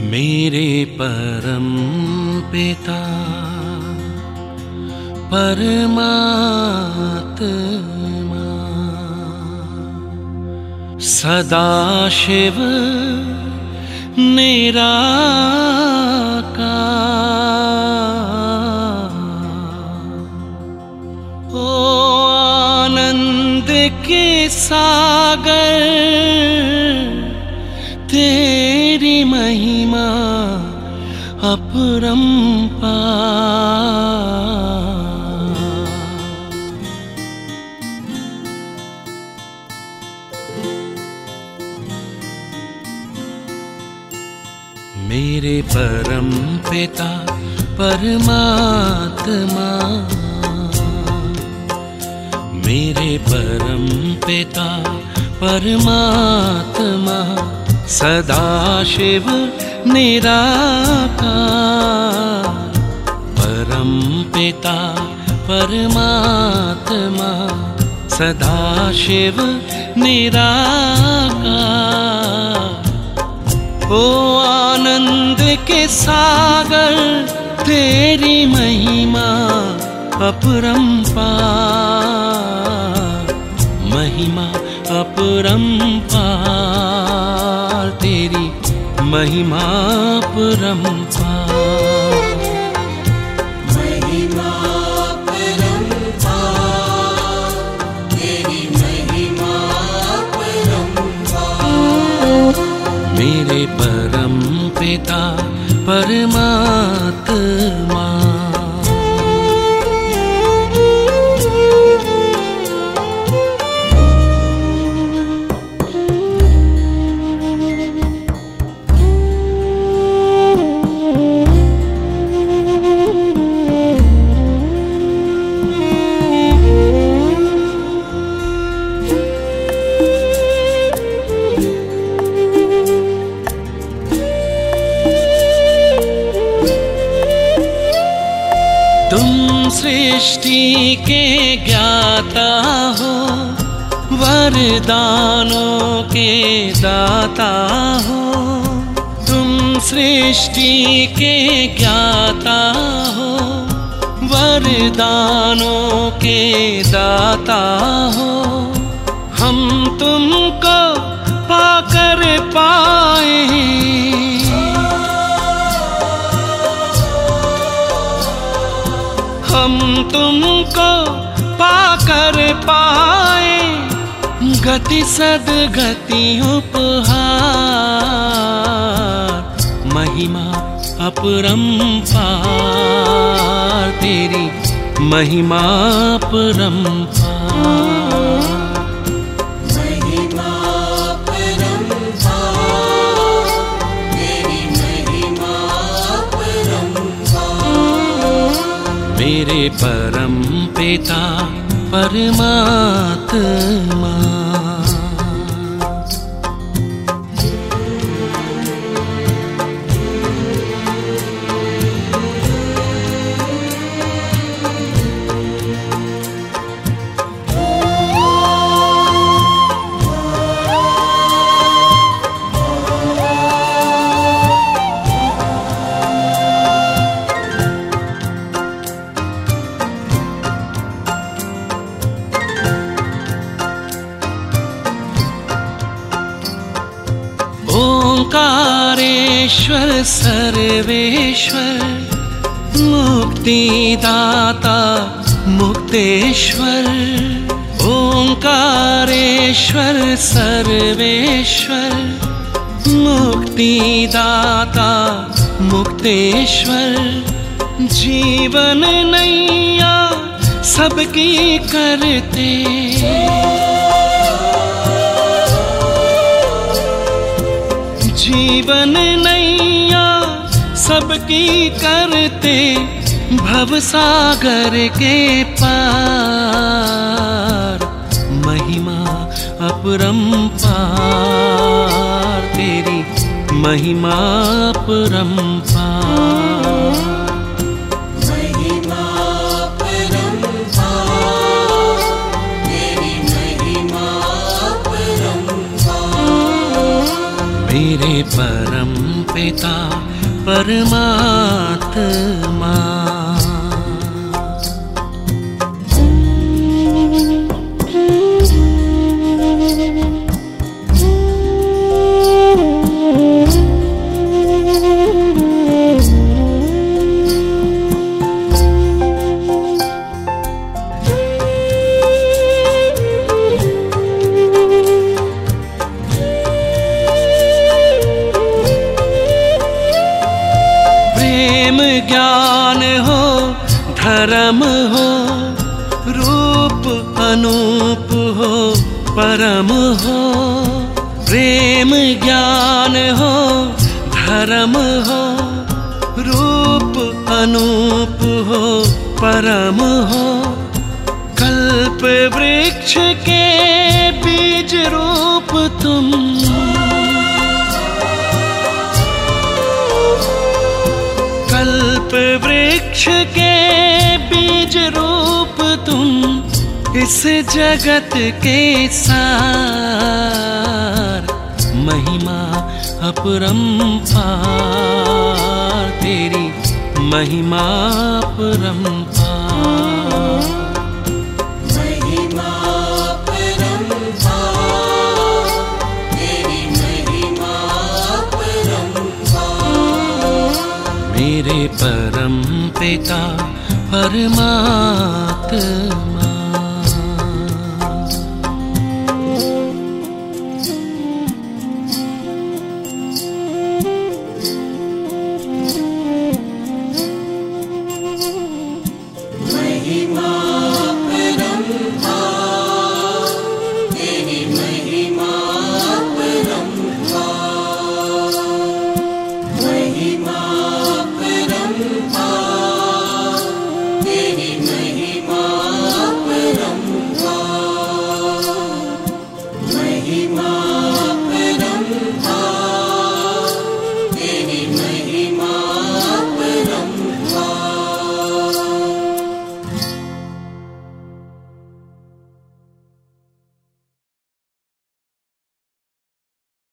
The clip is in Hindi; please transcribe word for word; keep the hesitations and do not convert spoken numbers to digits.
मेरे परम पिता परमात्मा सदाशिव निराकार, ओ आनंद के सागर तेरी महिमा अपरंपार। मेरे परम पिता परमात्मा, मेरे परम पिता परमात्मा सदाशिव निराकार, परम पिता परमात्मा सदाशिव निराकार, ओ आनंद के सागर तेरी महिमा अपरंपार, महिमा अपरंपार, तेरी महिमा अपरंपार। महिमा अपरंपार, तेरी महिमा अपरंपार। मेरे परम पिता परमात्मा, तुम सृष्टि के ज्ञाता हो, वरदानों के दाता हो। तुम सृष्टि के ज्ञाता हो, वरदानों के दाता हो। हम तुमको पाकर पाए, हम तुमको पाकर पाए, गति सद्गति उपहार, महिमा अपरंपार, तेरी महिमा अपरंपार। महिमा अपरंपार, तेरी महिमा अपरंपार। मेरे परम पिता परमात्मा, ओंकारेश्वर सर्वेश्वर, मुक्तिदाता मुक्तेश्वर। ओंकारेश्वर सर्वेश्वर, मुक्तिदाता मुक्तेश्वर। जीवन नैया सबकी करते, जीवन नैया सबकी करते, भवसागर के पार, महिमा अपरंपार, तेरी महिमा अपरंपार। महिमा अपरंपार, तेरी महिमा अपरंपार। मेरे परम पिता परमात्मा। ज्ञान हो धर्म हो रूप अनूप हो परम हो। प्रेम ज्ञान हो धर्म हो रूप अनूप हो परम हो। कल्प वृक्ष के बीज रूप तुम, कल्प वृक्ष के बीज रूप तुम। इस जगत के सार महिमा अपरंपार, तेरी महिमा अपरंपार। महिमा अपरंपार, तेरी महिमा अपरंपार। मेरे परम पिता परमात्मा। महिमा अपरंपार, तेरी महिमा अपरंपार। महिमा अपरंपार, तेरी